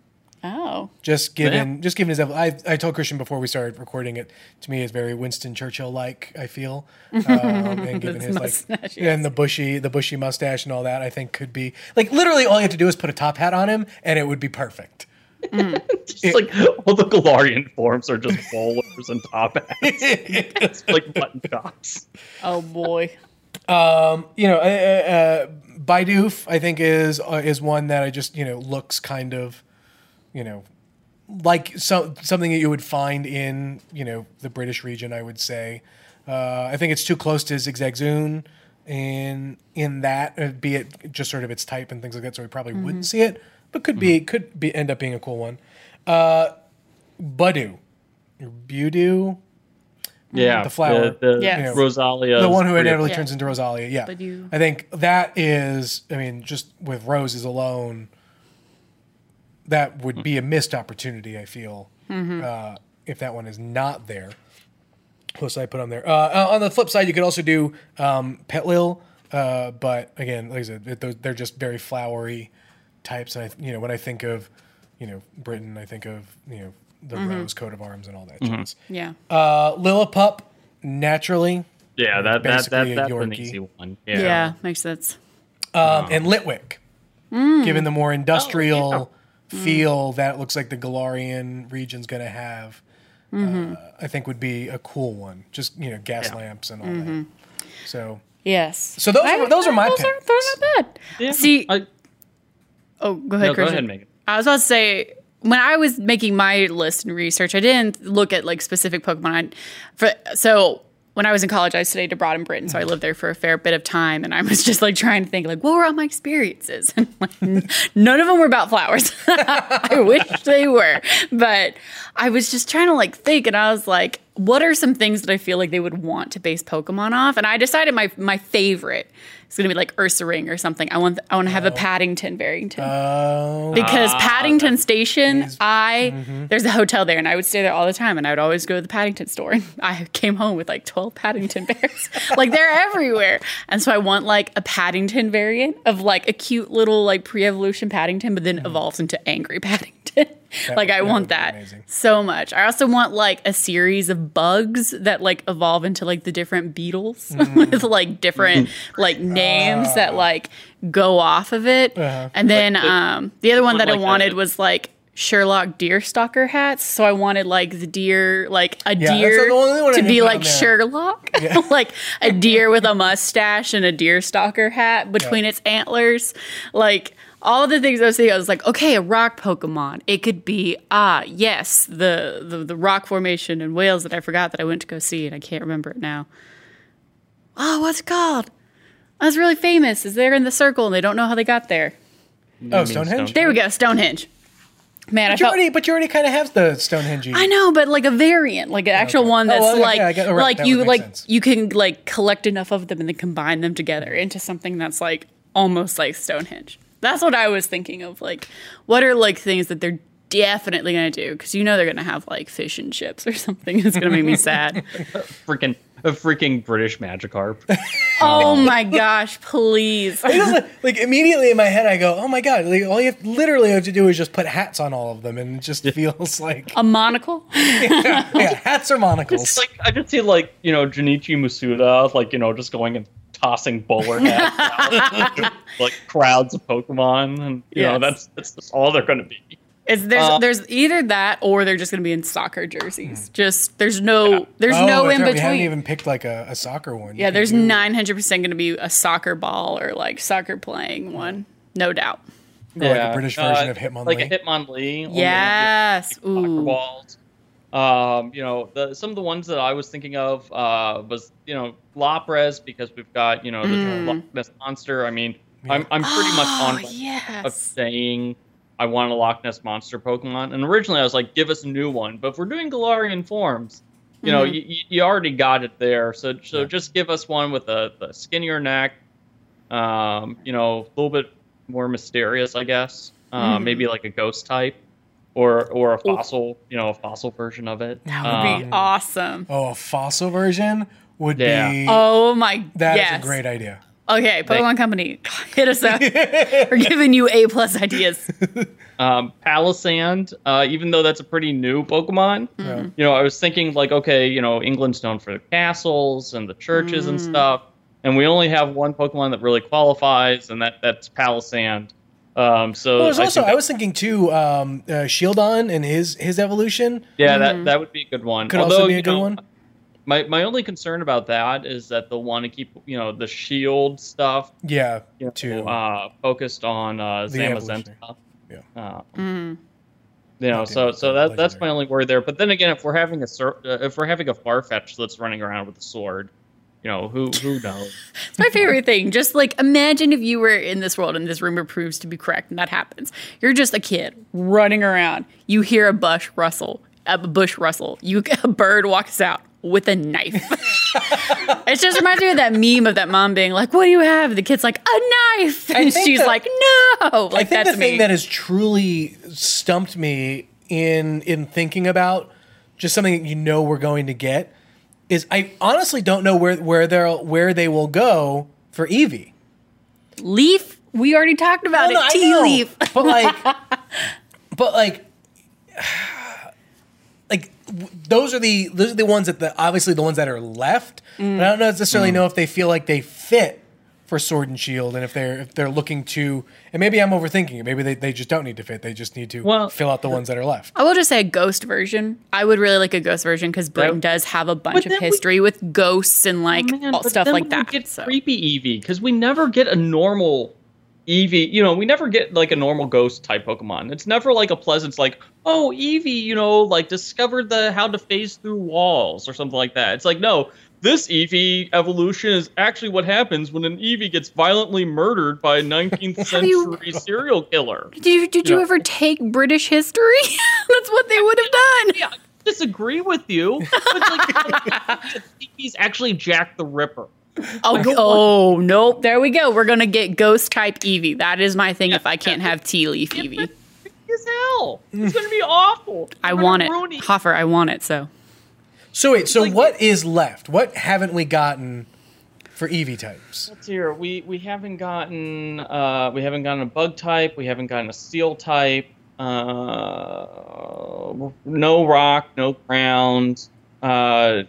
Oh. Just given, yeah. just given his, I, I told Christian before we started recording it. To me, it's very Winston Churchill-like. I feel, um, and given his like, yes. and the bushy, the bushy mustache and all that, I think could be like literally all you have to do is put a top hat on him, and it would be perfect. Mm. just it, like all the Galarian forms are just bowlers and top hats. It's like button tops. Oh boy. Um, you know, uh, uh, Bidoof, I think is uh, is one that I just you know looks kind of. You know, like so, something that you would find in, you know, the British region, I would say. Uh, I think it's too close to Zigzag Zune in, in that, uh, be it just sort of its type and things like that, so we probably mm-hmm. wouldn't see it, but could be, mm-hmm. could be end up being a cool one. Uh, Budew. Or Budew? Yeah. The flower. The, the yes. you know, Rosalia. The one who inevitably yeah. turns into Rosalia, yeah. Budew. I think that is, I mean, just with roses alone... That would be a missed opportunity, I feel, mm-hmm. uh, if that one is not there. Plus, I put on there. Uh, on the flip side, you could also do um, Petlil Uh, but again, like I said, it, those- they're just very flowery types. And I, you know, when I think of, you know, Britain, I think of, you know, the Mm-hmm. rose coat of arms and all that jazz. Yeah. Uh, Lillipup, naturally, Yeah, that, that, basically that a that's an Yorkie. easy one. yeah. Yeah. Makes sense. um, and Litwick, Mm. given the more industrial Oh, feel that it looks like the Galarian region's going to have. Mm-hmm. Uh, I think would be a cool one. Just, you know, gas Yeah. lamps and all that. So Yes. So those are- those are my those Are, picks. those are not bad. Yeah. See, I, oh, go ahead, no, go Christian. ahead, Megan. I was about to say, when I was making my list and research, I didn't look at like specific Pokemon. For so when I was in college, I studied abroad in Britain, so I lived there for a fair bit of time, and I was just like trying to think like, what were all my experiences? And like, n- none of them were about flowers. I wish they were, but I was just trying to like think, and I was like, what are some things that I feel like they would want to base Pokemon off? And I decided my my favorite is going to be like Ursaring or something. I want I want to have a Paddington Barrington. Oh, Because Paddington Station, is- I mm-hmm. there's a hotel there, and I would stay there all the time, and I would always go to the Paddington store. And I came home with like twelve Paddington bears, like they're everywhere. And so I want like a Paddington variant of like a cute little like pre-evolution Paddington, but then evolves into angry Paddington. Like I that want would be that amazing. so much. I also want like a series of bugs that like evolve into like the different beetles with like different like names that like go off of it. And then um, the other one that I like wanted a- was like Sherlock deerstalker hats. So I wanted like the deer, like a Yeah, that's deer the only one I to didn't be put like on there. Sherlock, like a deer with a mustache and a deerstalker hat between its antlers, like. All the things I was thinking, I was like, okay, a rock Pokemon. It could be, ah, yes, the, the the rock formation in Wales that I forgot that I went to go see, and I can't remember it now. Oh, what's it called? Oh, it's really famous. It's there in the circle, and they don't know how they got there. oh, mean Stonehenge. Stone- There we go, Stonehenge. Man, I But you felt. already, but you already kind of have the Stonehenge. I know, but like a variant, like an actual Okay. one Oh, that's well, yeah, like, yeah, I get- all right, like that you would make like sense. you can like collect enough of them and then combine them together into something that's like almost like Stonehenge. That's what I was thinking of. Like, what are like things that they're definitely gonna do? Because you know they're gonna have like fish and chips or something. It's gonna make me sad. freaking a freaking British Magikarp. Oh my gosh, please. It doesn't- like immediately in my head, I go, "Oh my god!" Like, all you have, literally have to do is just put hats on all of them, and it just feels like A monocle? yeah, hats or monocles. It's like I just see like you know Junichi Masuda like you know just going and tossing bowler hats out, like crowds of Pokemon, and you know Yes. that's that's just all they're going to be. It's, there's Uh, there's either that or they're just gonna be in soccer jerseys. Just there's no there's oh, no that's in right, We haven't between. even picked like a, a soccer one. You Yeah, could there's do- nine hundred percent going to be a soccer ball or like soccer playing one, no doubt. or like a British version uh, of Hitmonlee. like a Hitmonlee. only Yes. with soccer Ooh. balls. Um, you know, the, some of the ones that I was thinking of uh, was you know Lapras because we've got you know the Mm. Loch Ness monster. I mean, I'm I'm pretty much Oh, on board of yes. saying I want a Loch Ness monster Pokemon. And originally I was like, give us a new one. But if we're doing Galarian forms, you know, Mhm. you, you already got it there. So so just give us one with a, a skinnier neck, um, you know, a little bit more mysterious, I guess. Uh, Mhm. Maybe like a ghost type. Or, or a fossil, you know, a fossil version of it. That would Um, be awesome. Oh, a fossil version would Yeah. be. Oh my That is yes. a great idea. Okay, Pokemon Company, hit us up. We're giving you A plus ideas. Um, Palisand, uh, even though that's a pretty new Pokemon, Yeah. you know, I was thinking like, okay, you know, England's known for the castles and the churches and stuff, and we only have one Pokemon that really qualifies, and that that's Palisand. Um, so Well, there's I also think I was thinking too, um, uh, Shieldon and his his evolution. yeah, that that would be a good one. Could Although, also be a you good know, one. My my only concern about that is that they'll want to keep you know the shield stuff Yeah, you know, to uh, focused on uh, The Zamazenta. evolutionary. Uh, Mm. You know, Not so the- so the that that's legendary. my only worry there. But then again, if we're having a Sur- uh, if we're having a Farfetch that's running around with a sword, you know, who who knows? It's my favorite thing. Just like imagine if you were in this world and this rumor proves to be correct and that happens. You're just a kid running around. You hear a bush rustle, a bush rustle. You a bird walks out with a knife. It just reminds me of that meme of that mom being like, "What do you have?" The kid's like, "A knife," and think she's that- like, "No!" Like I think that's the thing me. that has truly stumped me in in thinking about just something that you know we're going to get is I honestly don't know where where they where they will go for Eevee. Leaf? We already talked about No, no, it. I Tea know. leaf. But like, but like, like w- those are the those are the ones that the obviously the ones that are left. Mm. But I don't necessarily know if they feel like they fit for Sword and Shield, and if they're if they're looking to, and maybe I'm overthinking it. Maybe they, they just don't need to fit. They just need to Well, fill out the ones that are left. I will just say a ghost version. I would really like a ghost version because Britain does have a bunch But of then we- history with ghosts and like Oh, man, all but stuff then like we that. Get so. creepy Eevee because we never get a normal Eevee. You know, we never get like a normal ghost type Pokemon. It's never like a pleasant, it's like, oh, Eevee, you know, like discovered the how to phase through walls or something like that. It's like, no, this Eevee evolution is actually what happens when an Eevee gets violently murdered by a nineteenth century you- serial killer. Did you did you Yeah. ever take British history? That's what they would have done. Yeah, I disagree with you. But like, Eevee's actually Jack the Ripper. Oh, oh nope. There we go. We're gonna get ghost type Eevee. That is my thing. If I can't have tea leaf Eevee, As hell. It's gonna be awful. I You're want gonna it. ruin Eevee. Hoffer, I want it. So So wait, so Like- what is left? What haven't we gotten for Eevee types? Let's hear. We we haven't gotten uh we haven't gotten a bug type. We haven't gotten a steel type. Uh, no rock, no ground. Uh,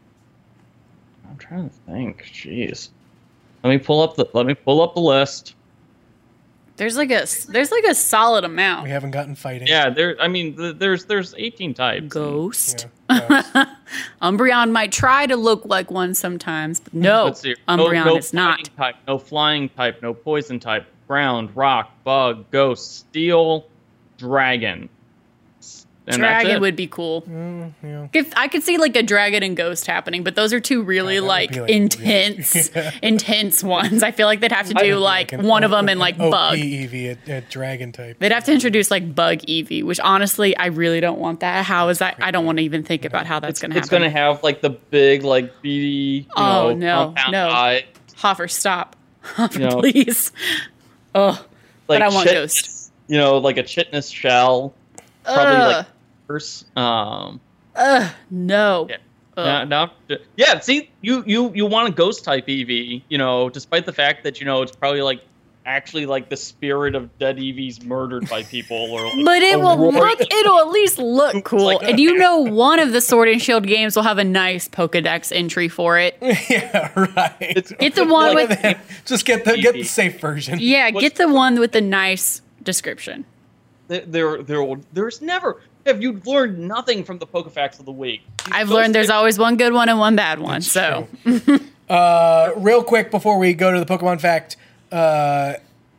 I'm trying to think. Jeez. Let me pull up the let me pull up the list. there's like a there's like a solid We amount. haven't gotten fighting. Yeah, there. I mean, th- there's there's eighteen types. Ghost. Yeah. Uh, Umbreon might try to look like one sometimes, but no, Let's see. No, Umbreon no is not. fighting type, no flying type, no poison type, ground, rock, bug, ghost, steel, dragon. And that's Dragon it. would be cool. yeah. If I could see like a dragon and ghost happening, but those are two really Yeah, that would like, be, like, intense, intense ones. I feel like they'd have to do like an one of O- them in like an bug. O P Eevee, a, a dragon type. They'd have to introduce like bug Eevee, which honestly I really don't want that. How is that? I don't want to even think about how that's going to It's happen. going to have like the big, like beady, you Oh, know, no, compound no. eye, Hoffer, stop. Hoffer, You know, please. Oh, like but I want chit- ghost. You know, like a chitness shell, probably Ugh. like first. Um, Ugh, no. Yeah. Ugh. now, now, yeah. See, you you you want a ghost type Eevee, you know, despite the fact that you know it's probably like actually like the spirit of dead Eevees murdered by people, or like, But it will Aurora- look, it'll at least look cool. like- And you know one of the Sword and Shield games will have a nice Pokedex entry for it. Yeah, right. Get the one like- with, Just get the get the safe version. yeah, What's- get the one with the nice description. There, there, there, there's never. Have you learned nothing from the Pokefacts of the week? These I've ghost learned there's type- always one good one and one bad one. So Uh, real quick before we go to the Pokemon fact, uh,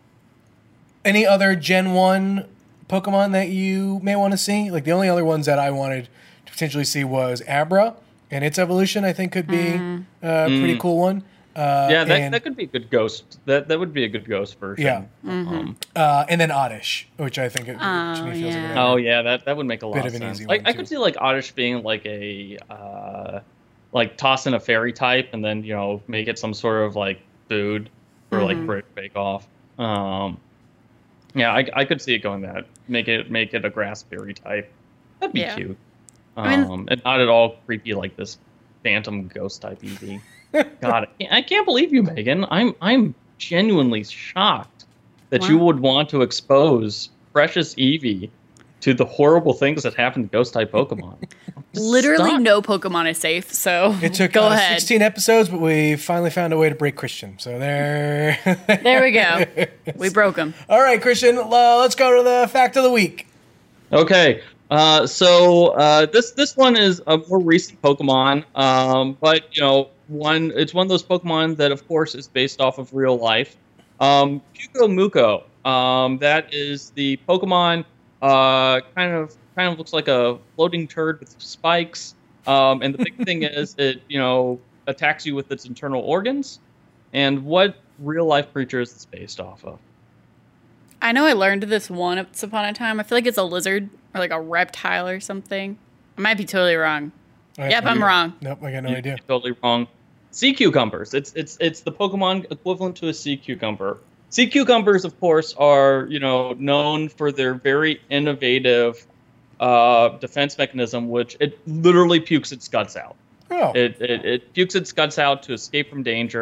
any other Gen one Pokemon that you may want to see? Like the only other ones that I wanted to potentially see was Abra, and its evolution I think could be Mm. a pretty cool one. Uh, Yeah, that, and, that could be a good ghost. That that would be a good ghost version. Yeah. Um, uh, and then Oddish, which I think it, Oh, to me feels yeah. like oh yeah, that, that would make a lot Bit of of an sense. easy Like one, I too. could see like Oddish being like a uh, like toss in a fairy type, and then you know make it some sort of like food for Mm-hmm. like Brit Bake Off. Um, yeah, I, I could see it going that. Make it make it a grass berry type. That'd be Yeah. cute. I mean- Um, and not at all creepy like this phantom ghost type Eevee. God, I can't, I can't believe you, Megan. I'm I'm genuinely shocked that you Wow. would want to expose precious Eevee to the horrible things that happen to ghost type Pokemon. Just literally stop. no Pokemon is safe. So It took go uh, ahead. sixteen episodes, but we finally found a way to break Christian. So there. There we go. We broke them. All right, Christian. Uh, let's go to the fact of the week. Okay, uh, so uh, this this one is a more recent Pokemon, um, but you know, one it's one of those Pokemon that, of course, is based off of real life. Um, Puko Muko. Um, that is the Pokemon. Uh, kind of kind of looks like a floating turd with spikes. Um, and the big thing is, it you know attacks you with its internal organs. And what real life creature is this based off of? I know I learned this once upon a time. I feel like it's a lizard or like a reptile or something. I might be totally wrong. All right, Yep, I'm you- wrong. Nope, I got no You're idea. Totally wrong. Sea cucumbers. It's it's it's the Pokemon equivalent to a sea cucumber. Sea cucumbers, of course, are you know known for their very innovative uh, defense mechanism, which it literally pukes its guts out. Oh, It, it it pukes its guts out to escape from danger.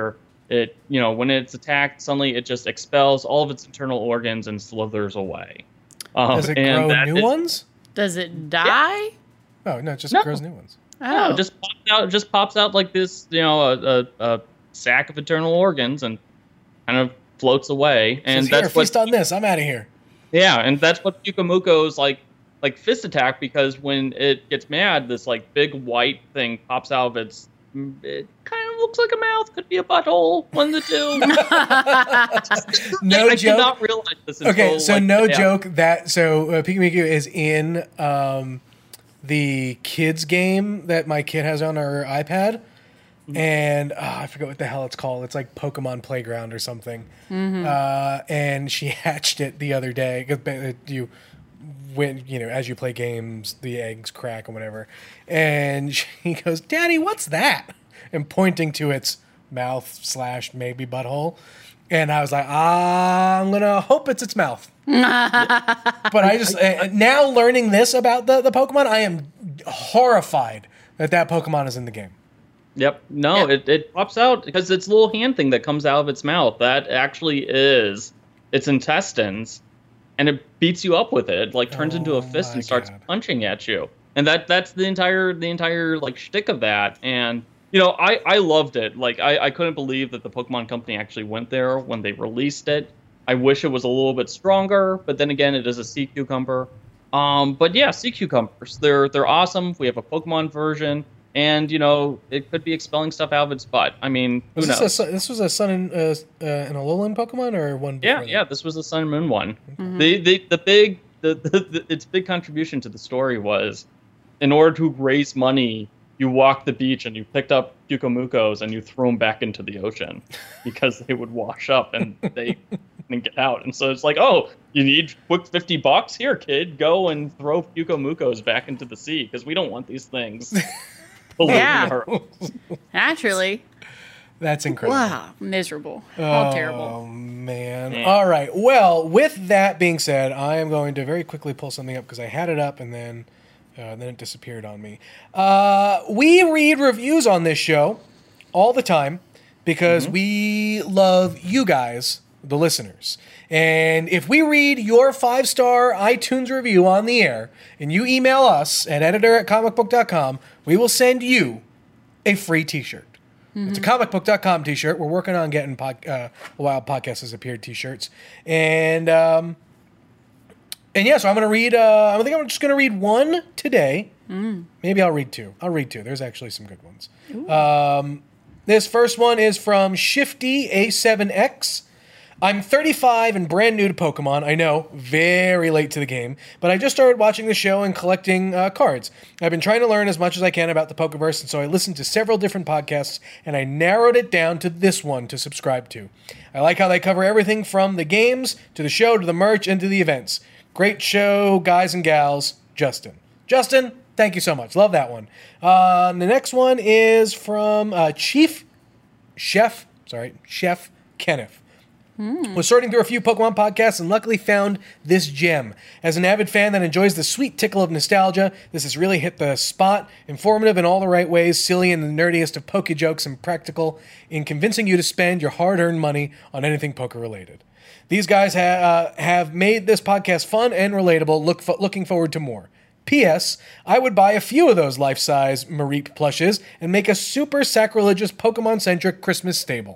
it, you know, when it's attacked, suddenly it just expels all of its internal organs and slithers away. Um, Does it and grow that new is- ones? Does it die? Oh, no, it just No. grows new ones. No, Oh, it just pops out. It just pops out like this, you know, a, a, a sack of internal organs, and kind of floats away. And Says, here, that's what, feast on this. I'm out of here. yeah, and that's what Pyukamuko's like, like fist attack. Because when it gets mad, this like big white thing pops out of its. It kind of looks like a mouth. Could be a butthole. One of the two. No I joke. did not realize this. Until, Okay, so like, no yeah. joke that so uh, Pikamiku is in um, the kids game that my kid has on her iPad, and oh, I forget what the hell it's called. It's like Pokemon Playground or something. Uh, and she hatched it the other day because you. When you know, as you play games, the eggs crack or whatever, and she goes, "Daddy, what's that?" And pointing to its mouth slash maybe butthole, and I was like, "Ah, I'm gonna hope it's its mouth." But I just uh, now learning this about the the Pokemon, I am horrified that that Pokemon is in the game. Yep. No, Yeah. it, it pops out because it's a little hand thing that comes out of its mouth. That actually is its intestines, and it beats you up with it. It like turns into Oh a fist my and starts God. punching at you. And that that's the entire the entire like shtick of that. And you know, I, I loved it. Like I, I couldn't believe that the Pokemon Company actually went there when they released it. I wish it was a little bit stronger, but then again, it is a sea cucumber. Um, but yeah, sea cucumbers. They're they're awesome. We have a Pokemon version. And, you know, it could be expelling stuff out of its butt. I mean, who Was knows? this, a, this was a Sun and, uh, uh, and Alolan Pokemon or one before Yeah, that? yeah, this was the Sun and Moon one. The, the the big the, the, the its big contribution to the story was, in order to raise money, you walked the beach and you picked up Pyukamukos and you threw them back into the ocean because they would wash up and they couldn't get out. And so it's like, oh, you need quick fifty bucks? Here, kid, go and throw Pyukamukos back into the sea because we don't want these things. polluting Yeah. our- naturally. That's incredible. Wow, miserable. How Oh, terrible. man. Yeah. All right. Well, with that being said, I am going to very quickly pull something up because I had it up and then uh, then it disappeared on me. Uh, we read reviews on this show all the time because we love you guys, the listeners. And if we read your five-star iTunes review on the air and you email us at editor at comic book dot com, we will send you a free t-shirt. It's a comic book dot com t-shirt. We're working on getting pod, uh, a Wild Podcast Has Appeared t-shirts. And um, and yeah, so I'm going to read, uh, I think I'm just going to read one today. Maybe I'll read two. I'll read two. There's actually some good ones. Um, this first one is from Shifty A seven X. I'm thirty-five and brand new to Pokemon. I know, very late to the game, but I just started watching the show and collecting uh, cards. I've been trying to learn as much as I can about the Pokeverse, and so I listened to several different podcasts, and I narrowed it down to this one to subscribe to. I like how they cover everything from the games, to the show, to the merch, and to the events. Great show, guys and gals. Justin. Justin, thank you so much. Love that one. Uh, the next one is from uh, Chief Chef, sorry, Chef Kenneth. Was sorting through a few Pokemon podcasts and luckily found this gem. As an avid fan that enjoys the sweet tickle of nostalgia, this has really hit the spot. Informative in all the right ways, silly in the nerdiest of poke jokes, and practical in convincing you to spend your hard-earned money on anything poker related. These guys ha- uh, have made this podcast fun and relatable. Look fo- looking forward to more. P S. I would buy a few of those life-size Mareep plushes and make a super sacrilegious Pokemon-centric Christmas stable.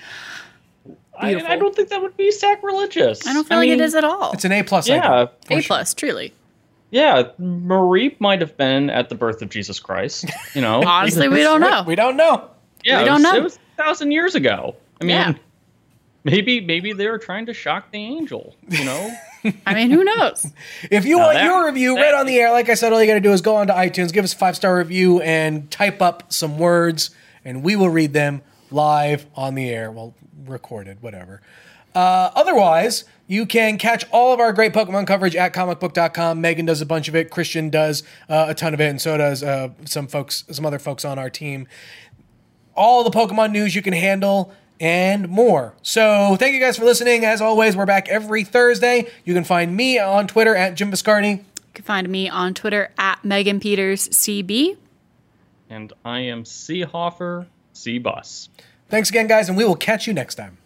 I, Beautiful. I don't think that would be sacrilegious. I don't feel like mean, it is at all. It's an A plus. Yeah, item, for A sure. plus, truly. yeah. Mareep might have been at the birth of Jesus Christ. You know, Honestly, we don't know. We don't know. yeah, we it don't was, know. It was a thousand years ago. I mean, Yeah. maybe maybe they were trying to shock the angel. You know, I mean, who knows? If you Now want that- your review that- read on the air, like I said, all you got to do is go on to iTunes, give us a five-star review, and type up some words, and we will read them live on the air. Well, recorded, whatever. Uh, otherwise, you can catch all of our great Pokemon coverage at comic book dot com. Megan does a bunch of it. Christian does uh, a ton of it, and so does uh, some folks, some other folks on our team. All the Pokemon news you can handle and more. So thank you guys for listening. As always, we're back every Thursday. You can find me on Twitter at Jim Viscardi. You can find me on Twitter at Megan Peters C B. and I am Seahoffer C Bus. Thanks again, guys, and we will catch you next time.